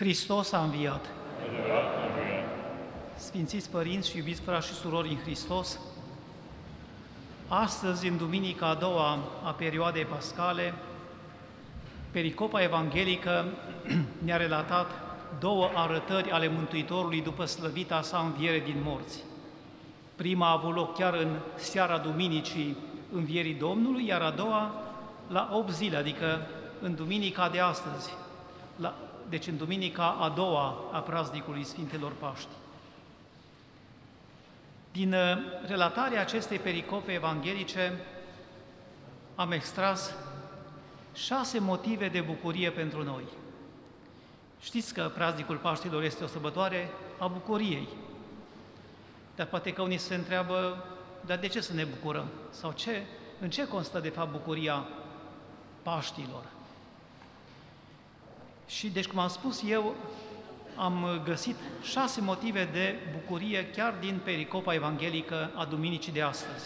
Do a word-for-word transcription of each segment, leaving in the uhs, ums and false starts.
Hristos a înviat! Sfințiți părinți și iubiți frați și surori în Hristos, astăzi, în duminica a doua a perioadei pascale, pericopa evanghelică ne-a relatat două arătări ale Mântuitorului după slăvita sa înviere din morți. Prima a avut loc chiar în seara duminicii învierii Domnului, iar a doua la opt zile, adică în duminica de astăzi, la, deci în duminica a doua a praznicului Sfintelor Paști. Din relatarea acestei pericope evanghelice am extras șase motive de bucurie pentru noi. Știți că praznicul Paștilor este o sărbătoare a bucuriei, dar poate că unii se întreabă, dar de ce să ne bucurăm? Sau ce, în ce constă de fapt bucuria Paștilor? Și deci, cum am spus eu, am găsit șase motive de bucurie chiar din pericopa evanghelică a duminicii de astăzi.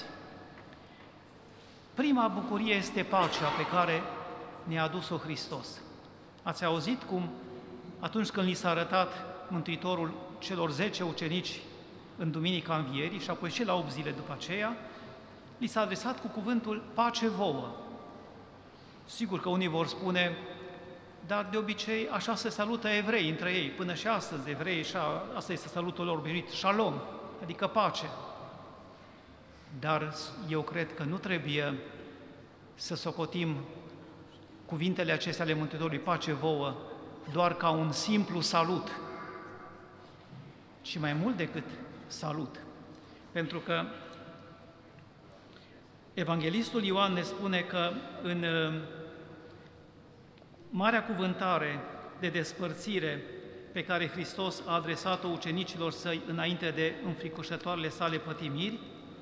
Prima bucurie este pacea pe care ne-a adus-o Hristos. Ați auzit cum atunci când li s-a arătat Mântuitorul celor zece ucenici în duminica învierii și apoi și la opt zile după aceea, li s-a adresat cu cuvântul pace vouă. Sigur că unii vor spune, dar de obicei așa se salută evrei între ei, până și astăzi evrei, și asta este salutul lor obișnuit, shalom, adică pace. Dar eu cred că nu trebuie să socotim cuvintele acestea ale Mântuitorului, pace vouă, doar ca un simplu salut, ci mai mult decât salut. Pentru că Evanghelistul Ioan ne spune că în marea cuvântare de despărțire pe care Hristos a adresat-o ucenicilor săi înainte de înfricoșătoarele sale pătimiri,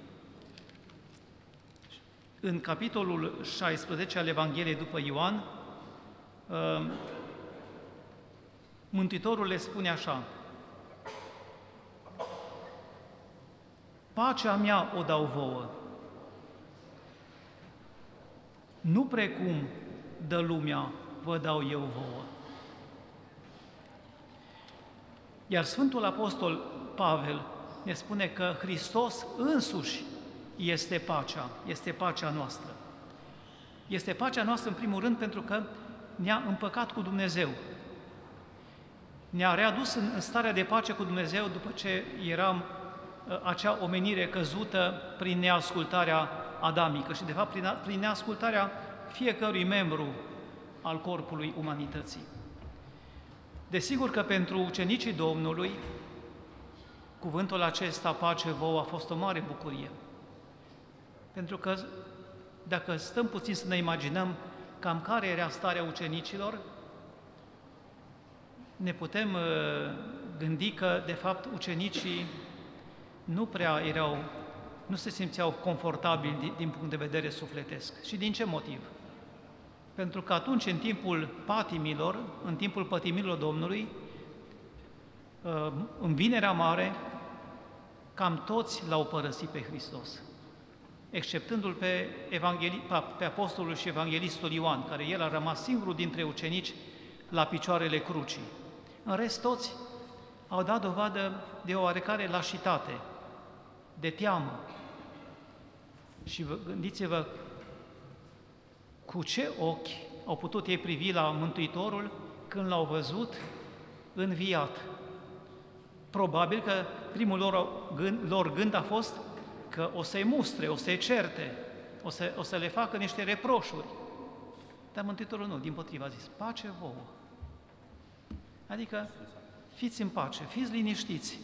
în capitolul șaisprezece al Evangheliei după Ioan, Mântuitorul le spune așa: pacea mea o dau vouă, nu precum dă lumea, vă dau eu vouă. Iar Sfântul Apostol Pavel ne spune că Hristos însuși este pacea, este pacea noastră. Este pacea noastră în primul rând pentru că ne-a împăcat cu Dumnezeu. Ne-a readus în starea de pace cu Dumnezeu după ce eram acea omenire căzută prin neascultarea adamică și de fapt prin, prin neascultarea fiecărui membru al corpului umanității. Desigur că pentru ucenicii Domnului, cuvântul acesta, pace vouă, a fost o mare bucurie. Pentru că, dacă stăm puțin să ne imaginăm cam care era starea ucenicilor, ne putem gândi că, de fapt, ucenicii nu prea erau, nu se simțeau confortabili din punct de vedere sufletesc. Și din ce motiv? Pentru că atunci, în timpul patimilor, în timpul pătimilor Domnului, în Vinerea Mare, cam toți l-au părăsit pe Hristos, exceptându-l pe, pe apostolul și evanghelistul Ioan, care el a rămas singurul dintre ucenici la picioarele crucii. În rest, toți au dat dovadă de o oarecare lașitate, de teamă. Și vă, gândiți-vă cu ce ochi au putut ei privi la Mântuitorul când l-au văzut înviat. Probabil că primul lor gând, lor gând a fost că o să-i mustre, o să-i certe, o să, o să le facă niște reproșuri. Dar Mântuitorul nu, dimpotrivă a zis, pace vouă. Adică fiți în pace, fiți liniștiți.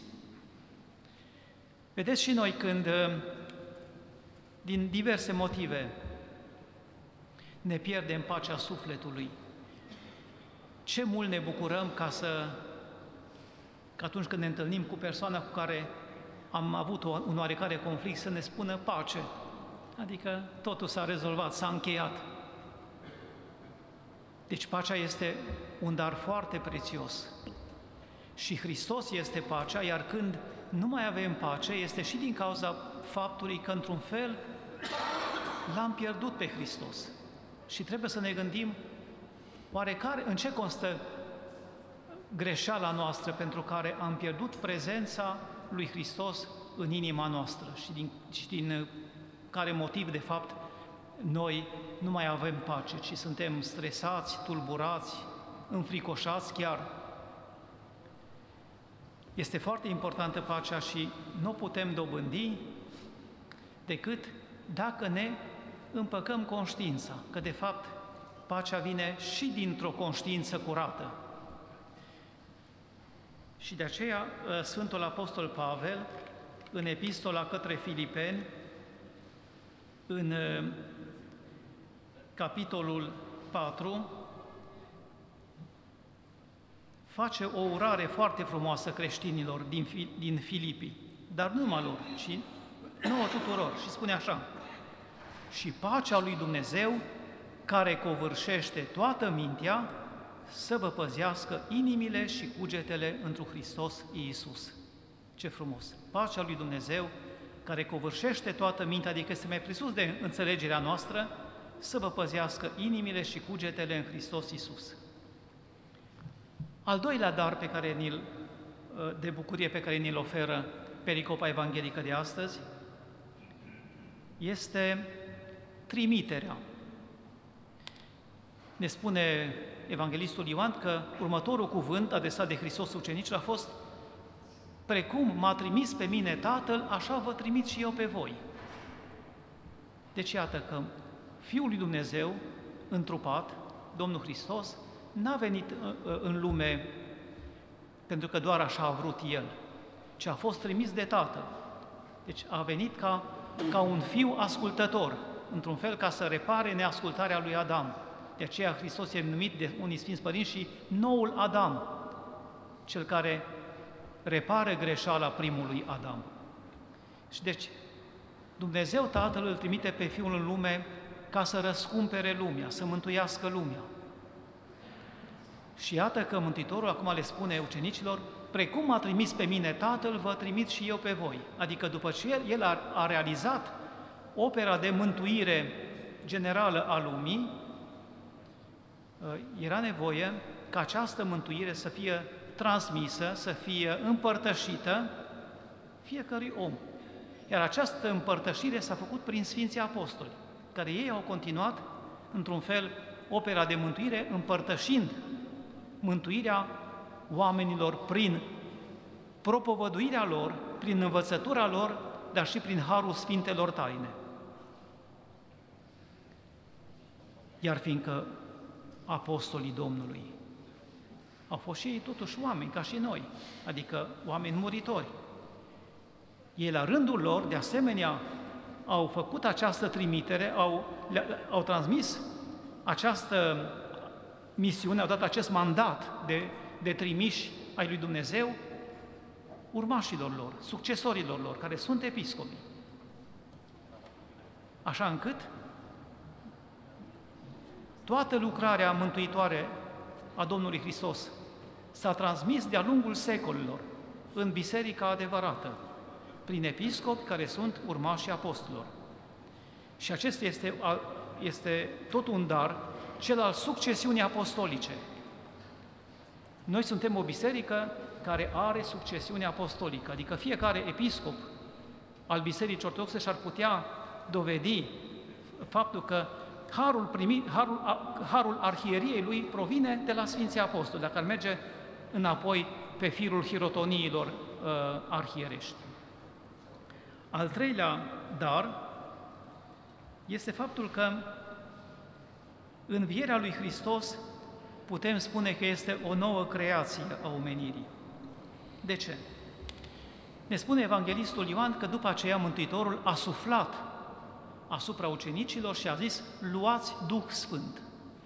Vedeți și noi când, din diverse motive, ne pierdem pacea sufletului, ce mult ne bucurăm ca să, că atunci când ne întâlnim cu persoana cu care am avut un oarecare conflict, să ne spună pace, adică totul s-a rezolvat, s-a încheiat. Deci pacea este un dar foarte prețios. Și Hristos este pacea, iar când nu mai avem pace, este și din cauza faptului că, într-un fel, l-am pierdut pe Hristos. Și trebuie să ne gândim oare care, în ce constă greșeala noastră pentru care am pierdut prezența lui Hristos în inima noastră și din, și din care motiv, de fapt, noi nu mai avem pace, ci suntem stresați, tulburați, înfricoșați chiar. Este foarte importantă pacea și nu putem dobândi decât dacă ne împăcăm conștiința, că de fapt pacea vine și dintr-o conștiință curată. Și de aceea Sfântul Apostol Pavel, în epistola către Filipeni, în capitolul patru, face o urare foarte frumoasă creștinilor din, din Filipii, dar nu numai lor, ci nouă tuturor. Și spune așa: și pacea lui Dumnezeu, care covârșește toată mintea, să vă păzească inimile și cugetele întru Hristos Iisus. Ce frumos! Pacea lui Dumnezeu, care covârșește toată mintea, adică este mai presus de înțelegerea noastră, să vă păzească inimile și cugetele în Hristos Iisus. Al doilea dar pe care ni-l, de bucurie pe care ni-l oferă pericopa evanghelică de astăzi este trimiterea. Ne spune evanghelistul Ioan că următorul cuvânt adresat de Hristos ucenicilor a fost: precum m-a trimis pe mine Tatăl, așa vă trimit și eu pe voi. Deci iată că Fiul lui Dumnezeu, întrupat, Domnul Hristos, n-a venit în lume pentru că doar așa a vrut El, ci a fost trimis de Tatăl. Deci a venit ca, ca un fiu ascultător, într-un fel ca să repare neascultarea lui Adam. De aceea Hristos e numit de unii Sfinți Părinți și noul Adam, cel care repară greșeala primului Adam. Și deci Dumnezeu Tatăl îl trimite pe Fiul în lume ca să răscumpere lumea, să mântuiască lumea. Și iată că Mântuitorul acum le spune ucenicilor: precum m-a trimis pe mine Tatăl, vă trimit și eu pe voi. Adică după ce El, el a, a realizat opera de mântuire generală a lumii, era nevoie ca această mântuire să fie transmisă, să fie împărtășită fiecărui om. Iar această împărtășire s-a făcut prin Sfinții Apostoli, care ei au continuat, într-un fel, opera de mântuire, împărtășind mântuirea oamenilor prin propovăduirea lor, prin învățătura lor, dar și prin harul Sfintelor Taine. Iar fiindcă apostolii Domnului au fost și ei totuși oameni, ca și noi, adică oameni muritori, ei la rândul lor, de asemenea, au făcut această trimitere, au, au transmis această misiune, au dat acest mandat de, de trimiși ai lui Dumnezeu urmașilor lor, succesorilor lor, care sunt episcopi. Așa încât toată lucrarea mântuitoare a Domnului Hristos s-a transmis de-a lungul secolilor în Biserica adevărată, prin episcopi care sunt urmașii apostolilor. Și acesta este, este tot un dar, cel al succesiunii apostolice. Noi suntem o biserică care are succesiune apostolică, adică fiecare episcop al Bisericii Ortodoxe și-ar putea dovedi faptul că harul, primit, harul, harul arhieriei lui provine de la Sfinții Apostoli, dacă ar merge înapoi pe firul hirotoniilor uh, arhierești. Al treilea dar este faptul că învierea lui Hristos putem spune că este o nouă creație a omenirii. De ce? Ne spune evanghelistul Ioan că după aceea Mântuitorul a suflat asupra ucenicilor și a zis: luați Duh Sfânt.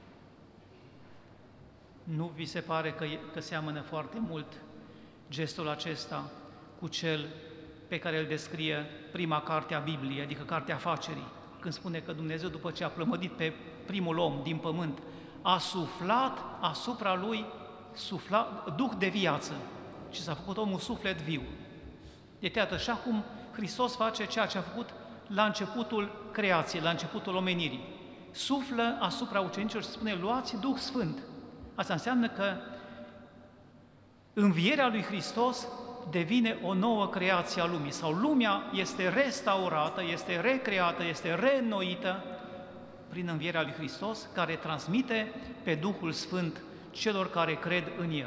Nu vi se pare că, că seamănă foarte mult gestul acesta cu cel pe care îl descrie prima carte a Bibliei, adică Cartea Facerii, când spune că Dumnezeu, după ce a plămădit pe primul om din pământ, a suflat asupra lui sufla, Duh de viață și s-a făcut omul suflet viu. Deci, iată, și acum Hristos face ceea ce a făcut la începutul creației, la începutul omenirii. Suflă asupra ucenicilor și spune: luați Duh Sfânt. Asta înseamnă că Învierea lui Hristos devine o nouă creație a lumii, sau lumea este restaurată, este recreată, este reînnoită prin învierea lui Hristos, care transmite pe Duhul Sfânt celor care cred în El.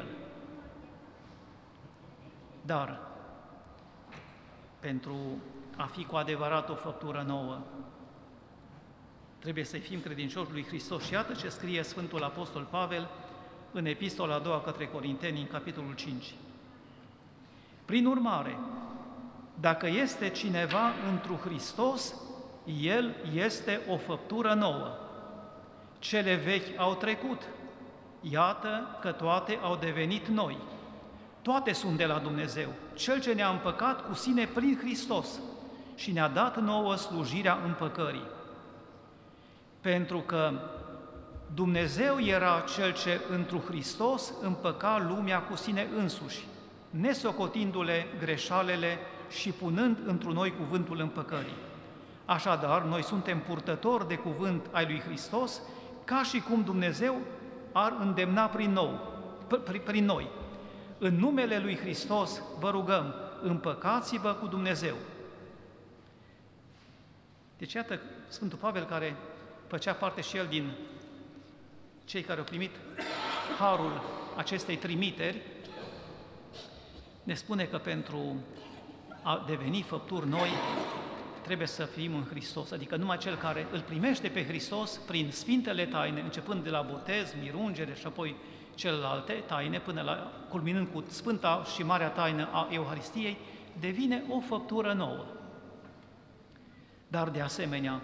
Dar, pentru a fi cu adevărat o făptură nouă, trebuie să fim credincioși lui Hristos. Și iată ce scrie Sfântul Apostol Pavel în Epistola a doua către Corinteni, în capitolul cinci. Prin urmare, dacă este cineva întru Hristos, el este o făptură nouă. Cele vechi au trecut, iată că toate au devenit noi. Toate sunt de la Dumnezeu, Cel ce ne-a împăcat cu sine prin Hristos și ne-a dat nouă slujirea împăcării. Pentru că Dumnezeu era Cel ce întru Hristos împăca lumea cu sine însuși, nesocotindu-le greșalele și punând întru noi cuvântul împăcării. Așadar, noi suntem purtători de cuvânt ai lui Hristos, ca și cum Dumnezeu ar îndemna prin, nou, prin noi. În numele lui Hristos vă rugăm, împăcați-vă cu Dumnezeu. Deci iată Sfântul Pavel, care făcea parte și el din cei care au primit harul acestei trimiteri, ne spune că pentru a deveni făpturi noi trebuie să fim în Hristos, adică numai cel care îl primește pe Hristos prin sfintele taine, începând de la botez, mirungere și apoi celelalte taine, până la, culminând cu sfânta și marea taină a Euharistiei, devine o făptură nouă. Dar de asemenea,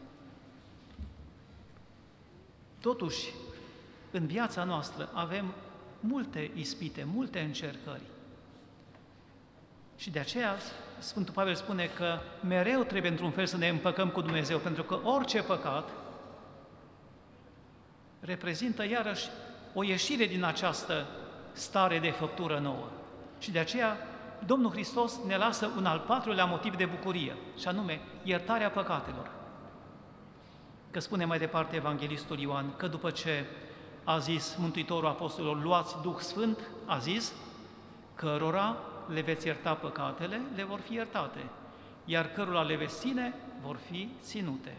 totuși, în viața noastră avem multe ispite, multe încercări. Și de aceea Sfântul Pavel spune că mereu trebuie într-un fel să ne împăcăm cu Dumnezeu, pentru că orice păcat reprezintă iarăși o ieșire din această stare de făptură nouă. Și de aceea Domnul Hristos ne lasă un al patrulea motiv de bucurie, și anume iertarea păcatelor. Că spune mai departe Evanghelistul Ioan că după ce a zis Mântuitorul Apostolilor, luați Duh Sfânt, a zis, cărora le veți ierta păcatele, le vor fi iertate, iar cărora le veți ține, vor fi ținute.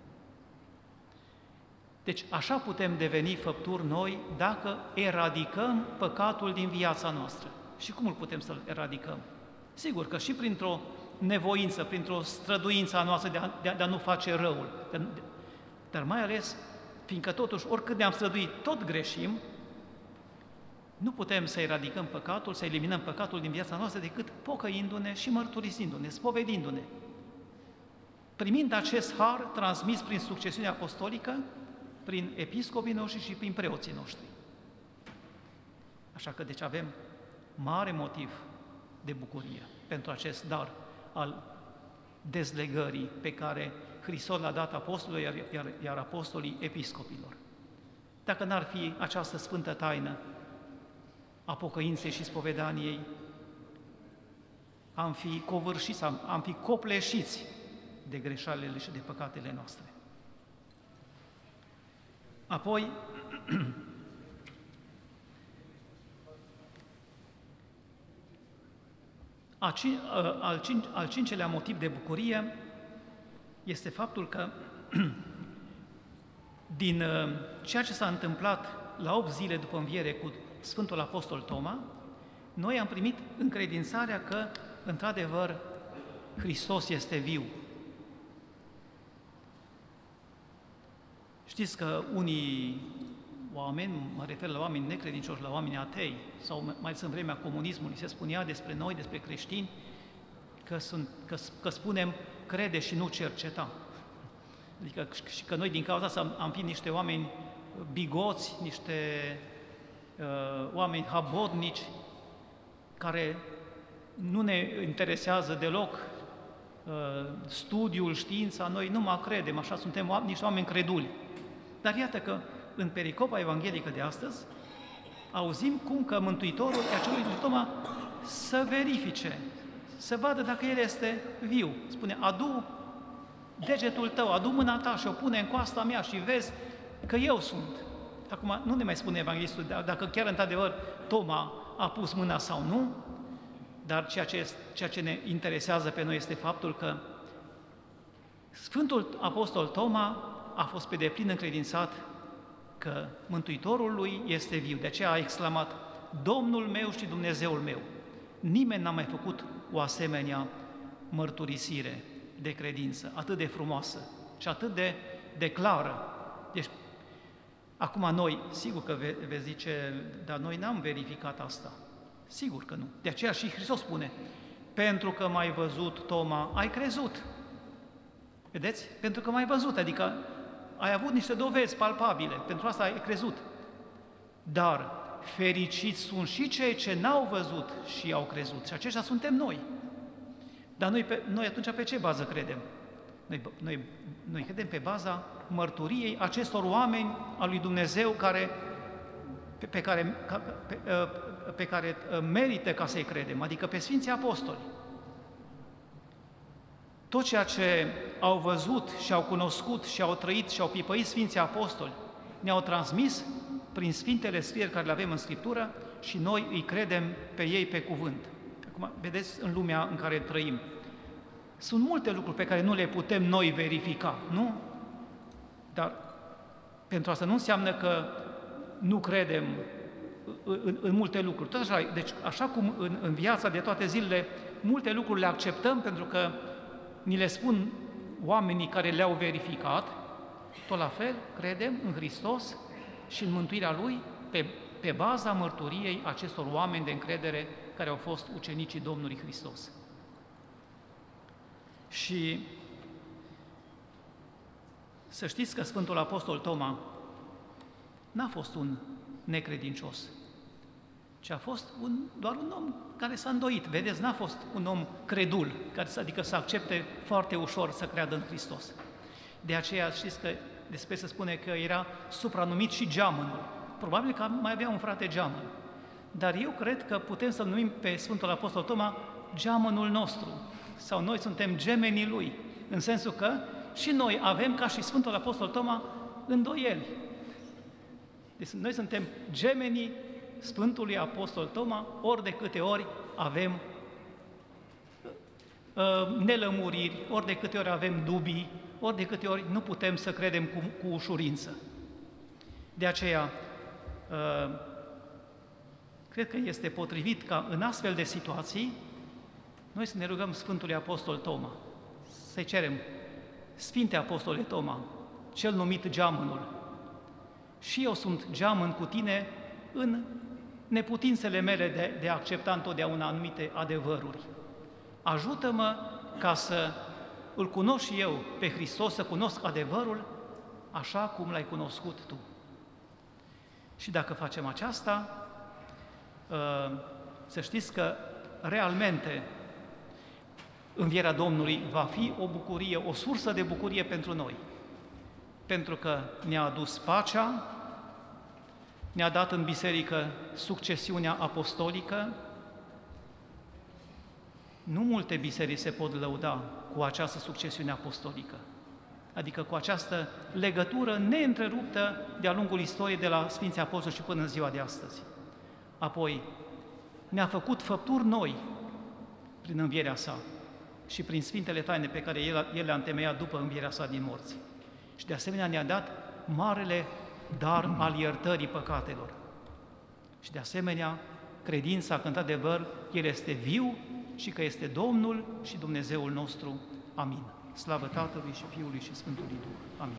Deci așa putem deveni făpturi noi dacă eradicăm păcatul din viața noastră. Și cum îl putem să-l eradicăm? Sigur că și printr-o nevoință, printr-o străduință a noastră de a, de a, de a nu face răul, de, de, dar mai ales, fiindcă totuși, oricât ne-am străduit, tot greșim, nu putem să eradicăm păcatul, să eliminăm păcatul din viața noastră decât pocăindu-ne și mărturisindu-ne, spovedindu-ne. Primind acest har transmis prin succesiunea apostolică, prin episcopii noștri și prin preoții noștri. Așa că deci avem mare motiv de bucurie pentru acest dar al dezlegării pe care Hristos l-a dat apostolilor, iar, iar, iar apostolii episcopilor. Dacă n-ar fi această sfântă taină a pocăinței și spovedaniei, am fi covârșiți, am, am fi copleșiți de greșalele și de păcatele noastre. Apoi, al, cinci, al cincelea motiv de bucurie este faptul că din ceea ce s-a întâmplat la opt zile după înviere cu Sfântul Apostol Toma, noi am primit încredințarea că, într-adevăr, Hristos este viu. Știți că unii oameni, mă refer la oameni necredincioși, la oameni atei, sau mai în vremea comunismului, se spunea despre noi, despre creștini, că, sunt, că, că spunem crede și nu cerceta. Adică și că noi din cauza asta am, am fi niște oameni bigoți, niște uh, oameni habodnici, care nu ne interesează deloc uh, studiul, știința, noi numai credem, așa suntem niște oameni creduli. Dar iată că în pericopa evanghelică de astăzi auzim cum că Mântuitorul i-a cerut lui Toma să verifice, să vadă dacă el este viu. Spune, adu degetul tău, adu mâna ta și o pune în coasta mea și vezi că eu sunt. Acum nu ne mai spune evanghelistul dacă chiar într-adevăr Toma a pus mâna sau nu, dar ceea ce, ceea ce ne interesează pe noi este faptul că Sfântul Apostol Toma a fost pe deplin încredințat că Mântuitorul lui este viu. De aceea a exclamat: Domnul meu și Dumnezeul meu. Nimeni n-a mai făcut o asemenea mărturisire de credință, atât de frumoasă și atât de, de clară. Deci, acum noi, sigur că ve, veți zice, dar noi n-am verificat asta. Sigur că nu. De aceea și Hristos spune: pentru că m-ai văzut, Toma, ai crezut. Vedeți? Pentru că m-ai văzut, adică ai avut niște dovezi palpabile, pentru asta ai crezut. Dar fericiți sunt și cei ce n-au văzut și au crezut. Și aceștia suntem noi. Dar noi, pe, noi atunci pe ce bază credem? Noi, noi, noi credem pe baza mărturiei acestor oameni al lui Dumnezeu care, pe, pe, care, pe, pe care merită ca să-i credem, adică pe Sfinții Apostoli. Tot ceea ce au văzut și au cunoscut și au trăit și au pipăit Sfinții Apostoli ne-au transmis prin Sfintele Scrieri care le avem în Scriptură și noi îi credem pe ei pe cuvânt. Acum, vedeți, în lumea în care trăim, sunt multe lucruri pe care nu le putem noi verifica, nu? Dar pentru asta nu înseamnă că nu credem în, în, în multe lucruri. Tot așa, deci, așa cum în, în viața de toate zilele, multe lucruri le acceptăm pentru că ni le spun oamenii care le-au verificat, tot la fel credem în Hristos și în mântuirea Lui pe, pe baza mărturiei acestor oameni de încredere care au fost ucenicii Domnului Hristos. Și să știți că Sfântul Apostol Toma n-a fost un necredincios, ci a fost un, doar un om care s-a îndoit. Vedeți, n-a fost un om credul, care, adică să accepte foarte ușor să creadă în Hristos. De aceea știți că despre se spune că era supranumit și geamănul. Probabil că mai avea un frate geamăn. Dar eu cred că putem să numim pe Sfântul Apostol Toma geamănul nostru, sau noi suntem gemenii lui, în sensul că și noi avem, ca și Sfântul Apostol Toma, îndoieli. Deci noi suntem gemenii Sfântului Apostol Toma, ori de câte ori avem uh, nelămuriri, ori de câte ori avem dubii, ori de câte ori nu putem să credem cu, cu ușurință. De aceea, uh, cred că este potrivit ca în astfel de situații noi să ne rugăm Sfântului Apostol Toma, să-i cerem: Sfinte Apostole Toma, cel numit geamănul, și eu sunt geamăn cu tine în neputințele mele de, de a accepta întotdeauna anumite adevăruri. Ajută-mă ca să îl cunosc și eu pe Hristos, să cunosc adevărul așa cum l-ai cunoscut tu. Și dacă facem aceasta, să știți că realmente învierea Domnului va fi o bucurie, o sursă de bucurie pentru noi, pentru că ne-a adus pacea, ne-a dat în biserică succesiunea apostolică. Nu multe biserici se pot lăuda cu această succesiune apostolică, adică cu această legătură neîntreruptă de-a lungul istoriei de la Sfinții Apostoli și până în ziua de astăzi. Apoi, ne-a făcut făpturi noi prin învierea sa și prin Sfintele Taine pe care El, El le-a întemeiat după învierea sa din morți. Și de asemenea ne-a dat marele dar al iertării păcatelor. Și de asemenea, credința că într-adevăr El este viu și că este Domnul și Dumnezeul nostru. Amin. Slavă Tatălui și Fiului și Sfântului Duh. Amin.